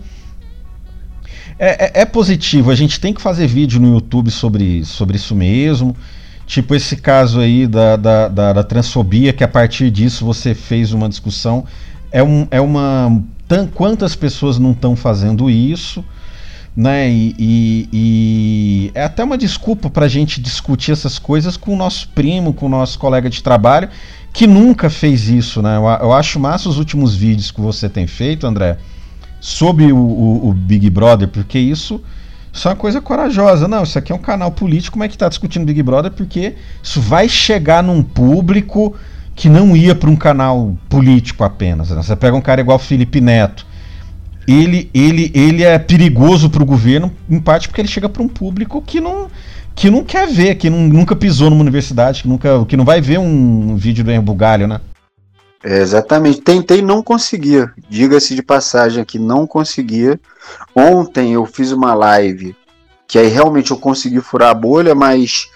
é, é, é positivo. A gente tem que fazer vídeo no YouTube sobre, sobre isso mesmo. Tipo esse caso aí da, da, da, da transfobia, que a partir disso você fez uma discussão. É, um, é uma... Tam, quantas pessoas não estão fazendo isso, né? E, e, e é até uma desculpa para a gente discutir essas coisas com o nosso primo, com o nosso colega de trabalho, que nunca fez isso, né? Eu, eu acho massa os últimos vídeos que você tem feito, André, sobre o, o, o Big Brother, porque isso... Isso é uma coisa corajosa. Não, isso aqui é um canal político, como é que está discutindo Big Brother? Porque isso vai chegar num público que não ia para um canal político apenas, né? Você pega um cara igual Felipe Neto. Ele, ele, ele é perigoso para o governo, em parte porque ele chega para um público que não, que não quer ver, que não, nunca pisou numa universidade, que, nunca, que não vai ver um vídeo do Henrique Bugalho, né? É, exatamente. Tentei, não conseguia. Diga-se de passagem aqui, não conseguia. Ontem eu fiz uma live que aí realmente eu consegui furar a bolha, mas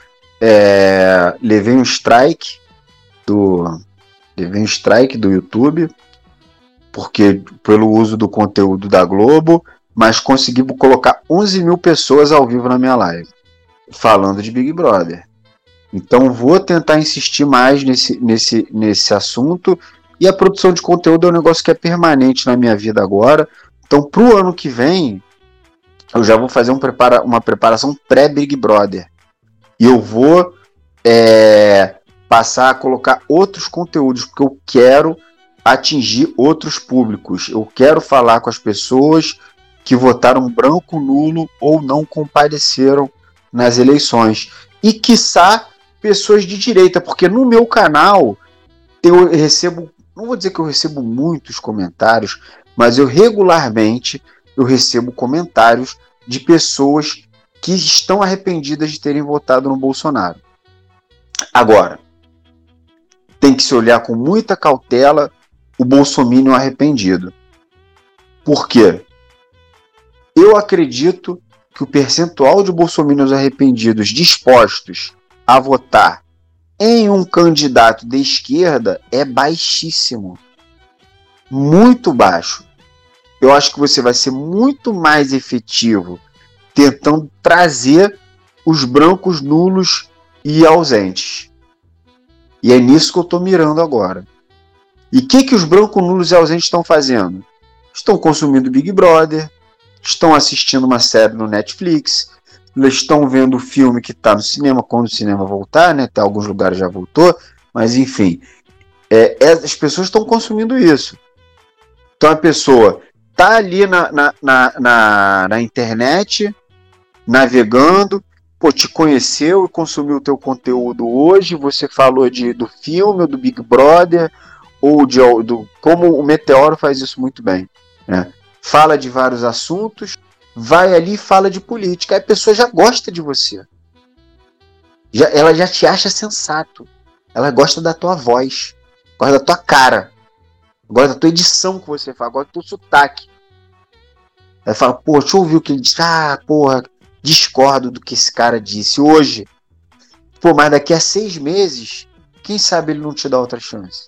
é, levei um strike do levei um strike do YouTube porque pelo uso do conteúdo da Globo, mas consegui colocar onze mil pessoas ao vivo na minha live falando de Big Brother. Então vou tentar insistir mais nesse, nesse, nesse assunto. E a produção de conteúdo é um negócio que é permanente na minha vida agora. Então pro ano que vem eu já vou fazer um prepara, uma preparação pré-Big Brother. E eu vou é, passar a colocar outros conteúdos, porque eu quero atingir outros públicos. Eu quero falar com as pessoas que votaram branco, nulo ou não compareceram nas eleições. E, quiçá, pessoas de direita, porque no meu canal eu recebo, não vou dizer que eu recebo muitos comentários, mas eu regularmente eu recebo comentários de pessoas que estão arrependidas de terem votado no Bolsonaro. Agora, tem que se olhar com muita cautela o bolsominion arrependido. Por quê? Eu acredito que o percentual de bolsominions arrependidos dispostos a votar em um candidato de esquerda é baixíssimo. Muito baixo. Eu acho que você vai ser muito mais efetivo tentando trazer os brancos nulos e ausentes. E é nisso que eu estou mirando agora. E o que, que os brancos nulos e ausentes estão fazendo? Estão consumindo Big Brother, estão assistindo uma série no Netflix, estão vendo o filme que está no cinema, quando o cinema voltar, né? Até alguns lugares já voltou, mas enfim, é, é, as pessoas estão consumindo isso. Então a pessoa está ali na, na, na, na, na internet, navegando, pô, te conheceu e consumiu o teu conteúdo hoje, você falou de, do filme, do Big Brother, ou de, do, como o Meteoro faz isso muito bem, né? Fala de vários assuntos, vai ali e fala de política, aí a pessoa já gosta de você, já, ela já te acha sensato, Ela gosta da tua voz, gosta da tua cara, gosta da tua edição que você faz, gosta do teu sotaque. Ela fala, pô, deixa eu ouvir o que ele disse. Ah, porra, discordo do que esse cara disse hoje. Pô, mas daqui a seis meses, quem sabe ele não te dá outra chance.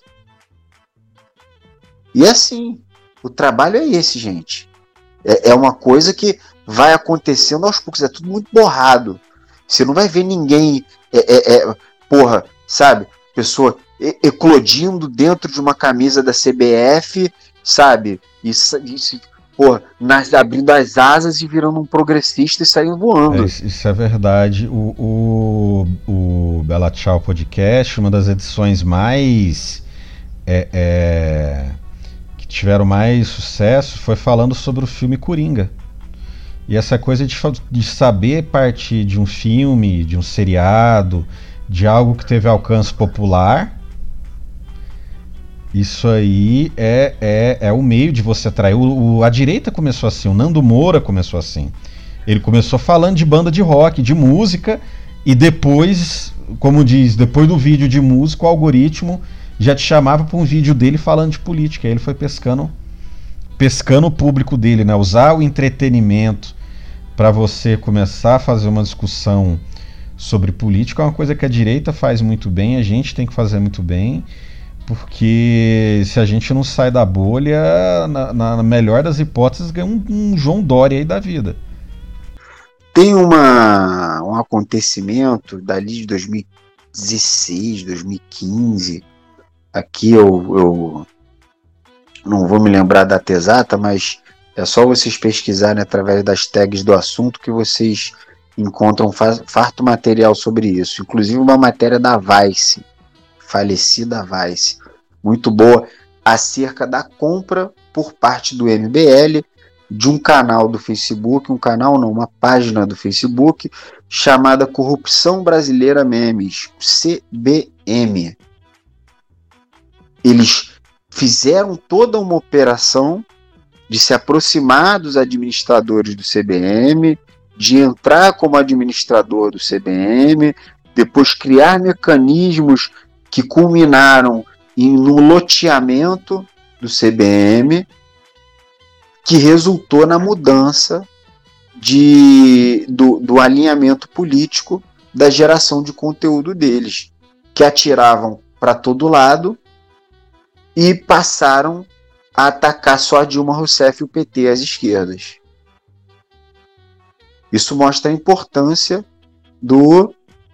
E assim, o trabalho é esse, gente. É, é uma coisa que vai acontecendo aos poucos, é tudo muito borrado. Você não vai ver ninguém, é, é, é, porra, sabe, pessoa eclodindo dentro de uma camisa da C B F, sabe, e, e porra, nas, abrindo as asas e virando um progressista e saindo voando. É, isso é verdade. O, o, o Bela Tchau Podcast, uma das edições mais é, é, que tiveram mais sucesso, foi falando sobre o filme Coringa. E essa coisa de, de saber partir de um filme, de um seriado, de algo que teve alcance popular, isso aí é, é, é o meio de você atrair. O, o, a direita começou assim, o Nando Moura começou assim. Ele começou falando de banda de rock, de música, e depois, como diz, depois do vídeo de música, o algoritmo já te chamava para um vídeo dele falando de política. Aí ele foi pescando, pescando o público dele, né? Usar o entretenimento para você começar a fazer uma discussão sobre política é uma coisa que a direita faz muito bem, a gente tem que fazer muito bem, porque se a gente não sai da bolha, na, na melhor das hipóteses, ganha um, um João Dória aí da vida. Tem uma, um acontecimento dali de dois mil e dezesseis, dois mil e quinze, aqui eu, eu não vou me lembrar a data exata, mas é só vocês pesquisarem através das tags do assunto que vocês encontram farto material sobre isso. Inclusive uma matéria da Vice, falecida Vice, muito boa, acerca da compra por parte do M B L de um canal do Facebook, um canal não, uma página do Facebook, chamada Corrupção Brasileira Memes, C B M. Eles fizeram toda uma operação de se aproximar dos administradores do C B M, de entrar como administrador do C B M, depois criar mecanismos que culminaram em, no loteamento do C B M, que resultou na mudança de, do, do alinhamento político da geração de conteúdo deles, que atiravam para todo lado e passaram a atacar só a Dilma Rousseff e o P T às esquerdas. Isso mostra a importância do,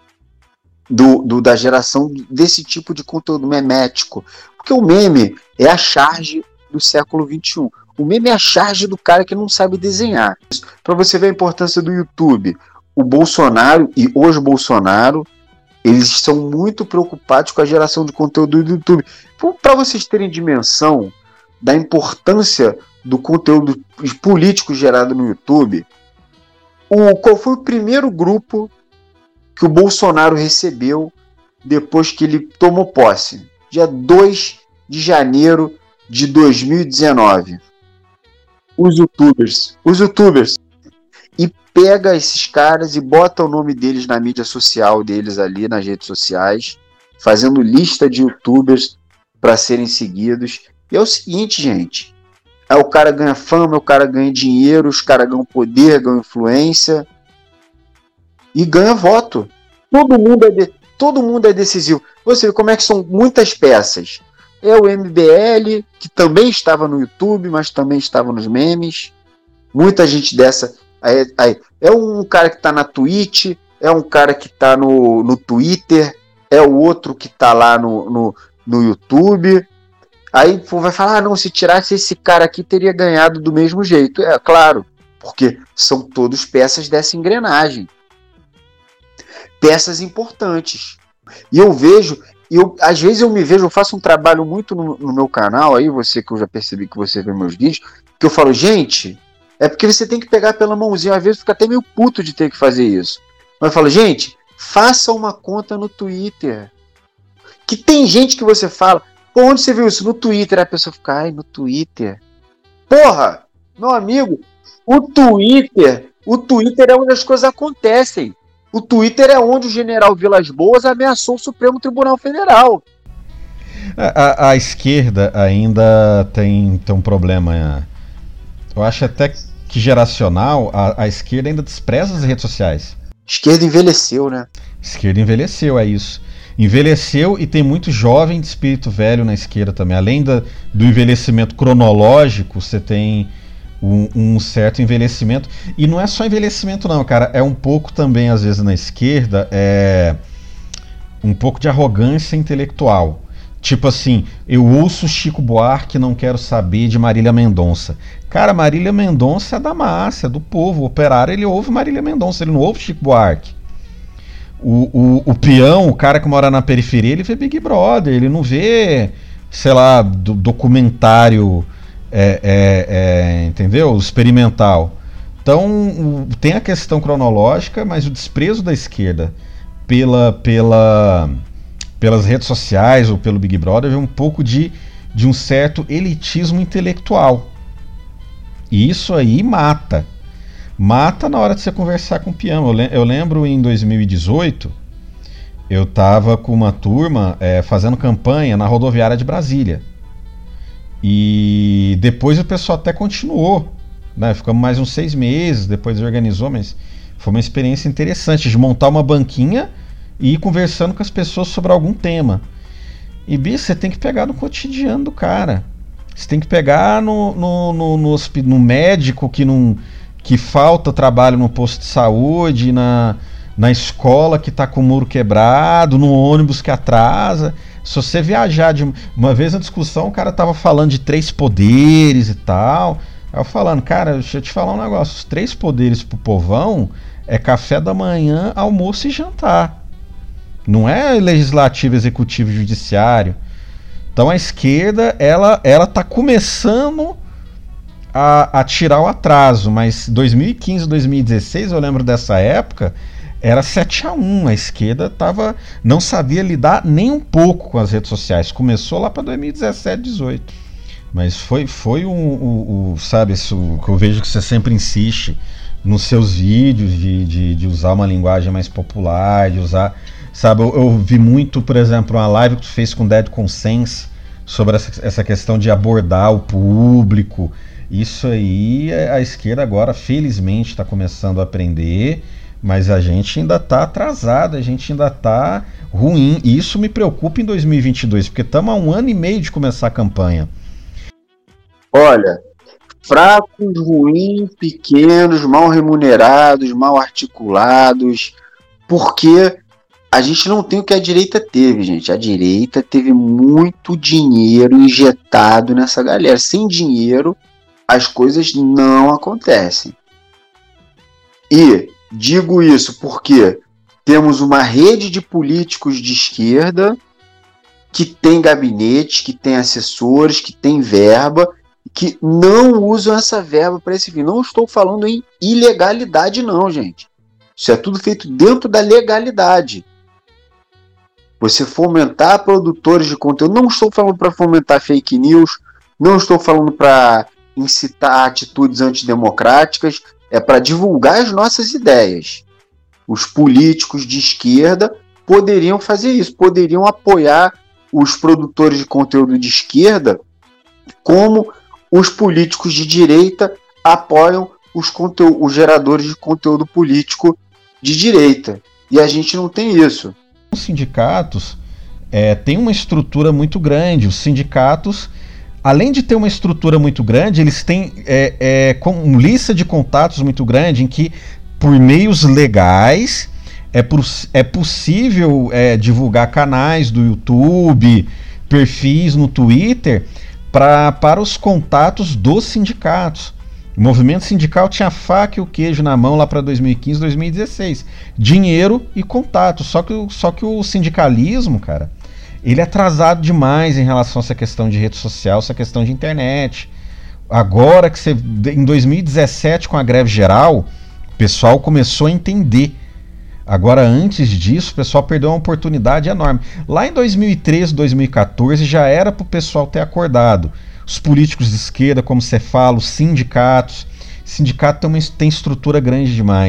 do, do, da geração desse tipo de conteúdo memético. Porque o meme é a charge do século vinte e um. O meme é a charge do cara que não sabe desenhar. Para você ver a importância do YouTube, o Bolsonaro e os Bolsonaro, eles são muito preocupados com a geração de conteúdo do YouTube. Para vocês terem dimensão da importância do conteúdo político gerado no YouTube, o, qual foi o primeiro grupo que o Bolsonaro recebeu depois que ele tomou posse? Dia dois de janeiro de dois mil e dezenove. Os youtubers. Os youtubers. E pega esses caras e bota o nome deles na mídia social deles ali, nas redes sociais, fazendo lista de youtubers para serem seguidos. E é o seguinte, gente. Aí o cara ganha fama, o cara ganha dinheiro, os caras ganham poder, ganham influência e ganha voto. Todo mundo é, de, todo mundo é decisivo. Você vê como é que são muitas peças. É o M B L, que também estava no YouTube, mas também estava nos memes. Muita gente dessa. Aí, aí, é um cara que está na Twitch, é um cara que está no, no Twitter, é o outro que está lá no, no, no YouTube. Aí vai falar, ah, não, se tirasse esse cara aqui teria ganhado do mesmo jeito. É claro, porque são todos peças dessa engrenagem. Peças importantes. E eu vejo, eu, às vezes eu me vejo, eu faço um trabalho muito no, no meu canal, aí você que eu já percebi que você vê meus vídeos, que eu falo, gente, é porque você tem que pegar pela mãozinha, às vezes fica até meio puto de ter que fazer isso. Mas eu falo, gente, faça uma conta no Twitter. Que tem gente que você fala, pô, onde você viu isso? No Twitter. A pessoa fica, ai, no Twitter. Porra, meu amigo, o Twitter, o Twitter é onde as coisas acontecem. O Twitter é onde o general Vilas Boas ameaçou o Supremo Tribunal Federal. A, a, a esquerda ainda tem, tem um problema, eu acho até que geracional. A, a esquerda ainda despreza as redes sociais. Esquerda envelheceu, né? Esquerda envelheceu, é isso. Envelheceu, e tem muito jovem de espírito velho na esquerda também. Além da, do envelhecimento cronológico, você tem um, um certo envelhecimento. E não é só envelhecimento não, cara. É um pouco também, às vezes, na esquerda, é um pouco de arrogância intelectual. Tipo assim, eu ouço Chico Buarque, não quero saber de Marília Mendonça. Cara, Marília Mendonça é da massa, é do povo. O operário, ele ouve Marília Mendonça, ele não ouve Chico Buarque. O, o, o peão, o cara que mora na periferia, ele vê Big Brother, ele não vê, sei lá, do, documentário, é, é, é, entendeu? Experimental. Então, o, tem a questão cronológica, mas o desprezo da esquerda pela, pela, pelas redes sociais ou pelo Big Brother é um pouco de, de um certo elitismo intelectual. E isso aí mata. Mata na hora de você conversar com o peão. Eu, le- eu lembro em dois mil e dezoito, eu estava com uma turma é, fazendo campanha na rodoviária de Brasília. E depois o pessoal até continuou, né? Ficamos mais uns seis meses, depois organizou, mas foi uma experiência interessante de montar uma banquinha e ir conversando com as pessoas sobre algum tema. E, bicho, você tem que pegar no cotidiano do cara. Você tem que pegar no, no, no, no, hospi- no médico que não... que falta trabalho no posto de saúde, na, na escola que está com o muro quebrado, no ônibus que atrasa. Se você viajar de uma vez na discussão, o cara tava falando de três poderes e tal. Aí eu falando, cara, deixa eu te falar um negócio, os três poderes pro povão é café da manhã, almoço e jantar. Não é legislativo, executivo e judiciário. Então a esquerda, ela, ela tá começando A, a tirar o atraso, mas dois mil e quinze, dois mil e dezesseis, eu lembro dessa época, era sete a um, a esquerda tava, não sabia lidar nem um pouco com as redes sociais, começou lá para dois mil e dezessete, dezoito, mas foi, foi um, um, um, sabe, isso que eu vejo que você sempre insiste nos seus vídeos, de, de, de usar uma linguagem mais popular, de usar, sabe, eu, eu vi muito, por exemplo, uma live que tu fez com o Dead Consense, sobre essa, essa questão de abordar o público. Isso aí, a esquerda agora, felizmente, está começando a aprender, mas a gente ainda está atrasado, a gente ainda está ruim. E isso me preocupa em dois mil e vinte e dois, porque estamos há um ano e meio de começar a campanha. Olha, fracos, ruins, pequenos, mal remunerados, mal articulados, porque a gente não tem o que a direita teve, gente. A direita teve muito dinheiro injetado nessa galera. Sem dinheiro, as coisas não acontecem. E digo isso porque temos uma rede de políticos de esquerda que tem gabinetes, que tem assessores, que tem verba, que não usam essa verba para esse fim. Não estou falando em ilegalidade não, gente. Isso é tudo feito dentro da legalidade. Você fomentar produtores de conteúdo, não estou falando para fomentar fake news, não estou falando para incitar atitudes antidemocráticas, é para divulgar as nossas ideias. Os políticos de esquerda poderiam fazer isso, poderiam apoiar os produtores de conteúdo de esquerda como os políticos de direita apoiam os, conteúdo, os geradores de conteúdo político de direita. E a gente não tem isso. Os sindicatos é, têm uma estrutura muito grande. Os sindicatos, além de ter uma estrutura muito grande, eles têm é, é, com uma lista de contatos muito grande em que, por meios legais, é, é possível é, divulgar canais do YouTube, perfis no Twitter, pra, para os contatos dos sindicatos. O movimento sindical tinha a faca e o queijo na mão lá para dois mil e quinze, dois mil e dezesseis. Dinheiro e contato. Só que, só que o sindicalismo, cara, ele é atrasado demais em relação a essa questão de rede social, essa questão de internet. Agora que você, em dois mil e dezessete, com a greve geral, o pessoal começou a entender. Agora, antes disso, o pessoal perdeu uma oportunidade enorme. Lá em dois mil e treze, dois mil e quatorze, já era para o pessoal ter acordado. Os políticos de esquerda, como você fala, os sindicatos. Sindicato tem, uma, tem estrutura grande demais.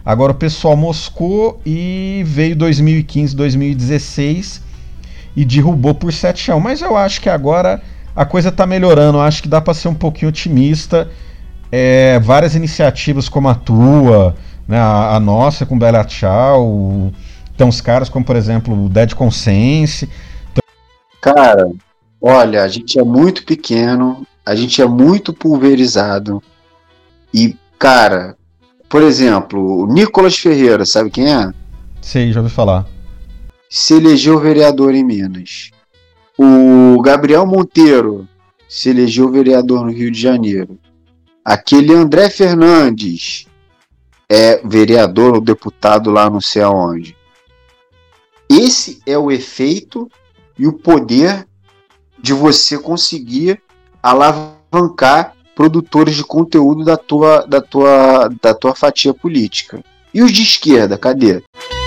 Agora o pessoal moscou e veio dois mil e quinze, dois mil e dezesseis e derrubou por sete a um. Mas eu acho que agora a coisa está melhorando. Eu acho que dá para ser um pouquinho otimista. É, várias iniciativas como a tua, né, a, a nossa com Bela Tchau, tem uns caras como, por exemplo, o Dead Conscience. Cara, olha, a gente é muito pequeno, a gente é muito pulverizado. E, cara, por exemplo, o Nicolas Ferreira, sabe quem é? Sei, já ouvi falar. Se elegeu vereador em Minas. O Gabriel Monteiro se elegeu vereador no Rio de Janeiro. Aquele André Fernandes é vereador ou deputado lá não sei aonde. Esse é o efeito e o poder de você conseguir alavancar produtores de conteúdo da tua, da tua, da tua fatia política. E os de esquerda, cadê?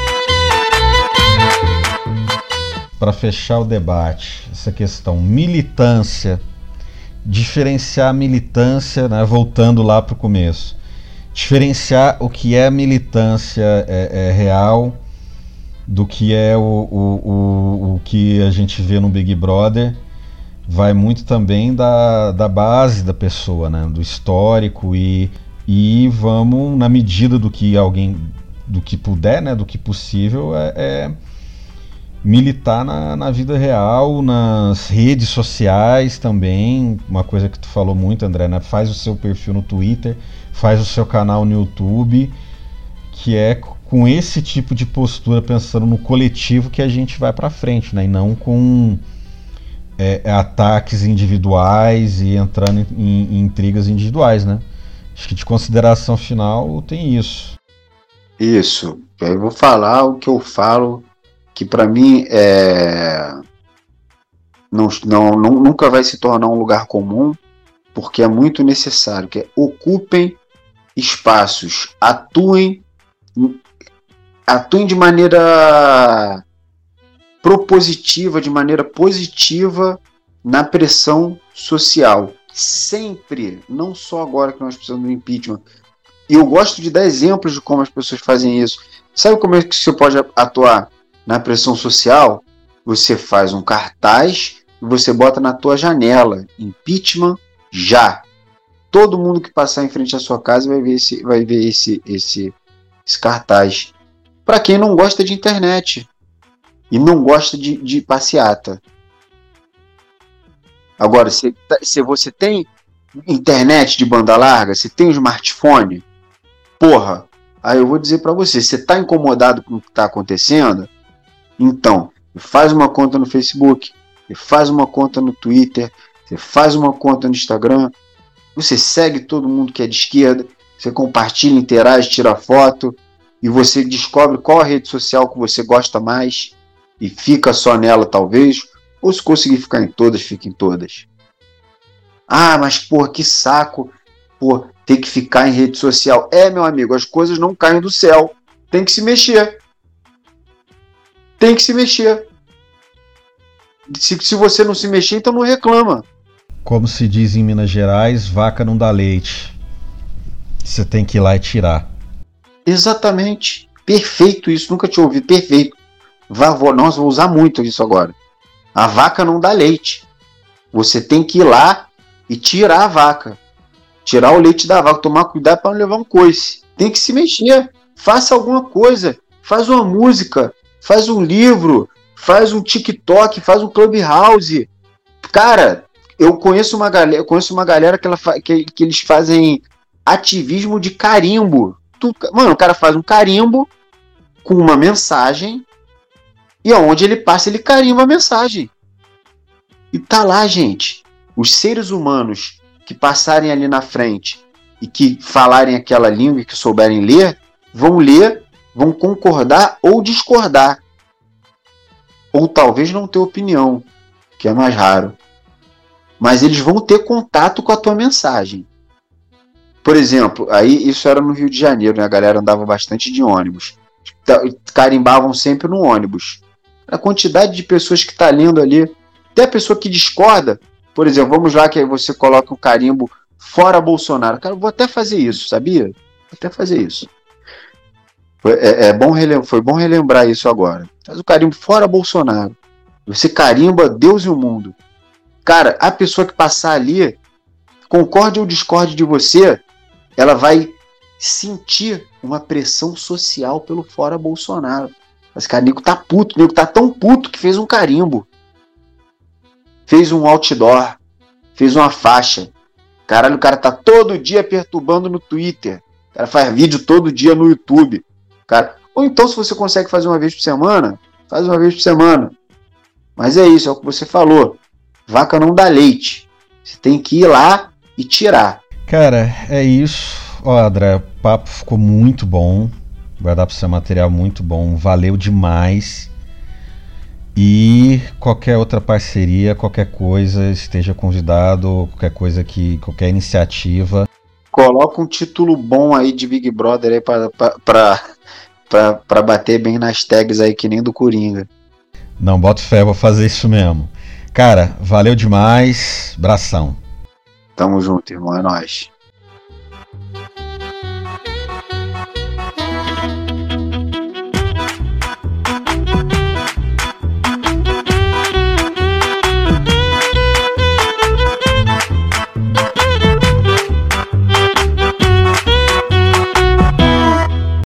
Para fechar o debate, essa questão militância, diferenciar a militância, né, voltando lá para o começo, diferenciar o que é militância é, é real do que é o, o, o, o que a gente vê no Big Brother, vai muito também da, da base da pessoa, né, do histórico, e, e vamos, na medida do que alguém, do que puder, né, do que possível, é, é militar na, na vida real, nas redes sociais também. Uma coisa que tu falou muito, André, né? Faz o seu perfil no Twitter, faz o seu canal no YouTube, que é com esse tipo de postura, pensando no coletivo, que a gente vai para frente, né? E não com é, ataques individuais e entrando em, em, em intrigas individuais, né? Acho que de consideração final tem isso. Isso. Eu vou falar o que eu falo, que para mim é... não, não, não, nunca vai se tornar um lugar comum, porque é muito necessário, que é ocupem espaços, atuem, atuem de maneira propositiva, de maneira positiva na pressão social. Sempre, não só agora que nós precisamos do impeachment. E eu gosto de dar exemplos de como as pessoas fazem isso. Sabe como é que você pode atuar na pressão social? Você faz um cartaz e você bota na tua janela: impeachment já. Todo mundo que passar em frente à sua casa vai ver esse, vai ver esse, esse, esse cartaz. Para quem não gosta de internet e não gosta de, de passeata. Agora, se, se você tem internet de banda larga, se tem um smartphone, porra, aí eu vou dizer para você, você está incomodado com o que está acontecendo? Então, faz uma conta no Facebook, faz uma conta no Twitter, você faz uma conta no Instagram, você segue todo mundo que é de esquerda, você compartilha, interage, tira foto, e você descobre qual a rede social que você gosta mais e fica só nela, talvez, ou se conseguir ficar em todas, fica em todas. Ah, mas porra, que saco, pô, ter que ficar em rede social. É, meu amigo, as coisas não caem do céu, tem que se mexer. Tem que se mexer. Se, se você não se mexer, então não reclama. Como se diz em Minas Gerais, vaca não dá leite. Você tem que ir lá e tirar. Exatamente. Perfeito isso. Nunca tinha ouvido. Perfeito. Vá, vou, nossa, vou usar muito isso agora. A vaca não dá leite. Você tem que ir lá e tirar a vaca. Tirar o leite da vaca. Tomar cuidado para não levar um coice. Tem que se mexer. Faça alguma coisa. Faz uma música. Faz um livro. Faz um TikTok. Faz um Clubhouse. Cara, eu conheço uma galera, eu conheço uma galera que, ela fa, que, que eles fazem ativismo de carimbo. Tu, mano, o cara faz um carimbo com uma mensagem e aonde ele passa, ele carimba a mensagem. E tá lá, gente. Os seres humanos que passarem ali na frente e que falarem aquela língua e que souberem ler, vão ler, vão concordar ou discordar. Ou talvez não ter opinião, que é mais raro. Mas eles vão ter contato com a tua mensagem. Por exemplo, aí isso era no Rio de Janeiro, né? A galera andava bastante de ônibus. Carimbavam sempre no ônibus. A quantidade de pessoas que está lendo ali, até a pessoa que discorda, por exemplo, vamos lá que aí você coloca um carimbo fora Bolsonaro. Cara, eu vou até fazer isso, sabia? Vou até fazer isso. Foi, é, é bom relem- foi bom relembrar isso agora. Faz o carimbo fora Bolsonaro. Você carimba Deus e o mundo. Cara, a pessoa que passar ali, concorde ou discorde de você, ela vai sentir uma pressão social pelo fora Bolsonaro. Mas, cara, o nego tá puto. O nego tá tão puto que fez um carimbo. Fez um outdoor. Fez uma faixa. Caralho, o cara tá todo dia perturbando no Twitter. O cara faz vídeo todo dia no YouTube. Cara, ou então, se você consegue fazer uma vez por semana, faz uma vez por semana. Mas é isso, é o que você falou. Vaca não dá leite. Você tem que ir lá e tirar. Cara, é isso. Ó, André, o papo ficou muito bom. Vai dar pra ser um material muito bom. Valeu demais. E qualquer outra parceria, qualquer coisa, esteja convidado, qualquer coisa que, qualquer iniciativa. Coloca um título bom aí de Big Brother aí pra, pra, pra, pra, pra bater bem nas tags aí, que nem do Coringa. Não, boto fé, vou fazer isso mesmo. Cara, valeu demais. Abração. Tamo junto, irmão. É nóis.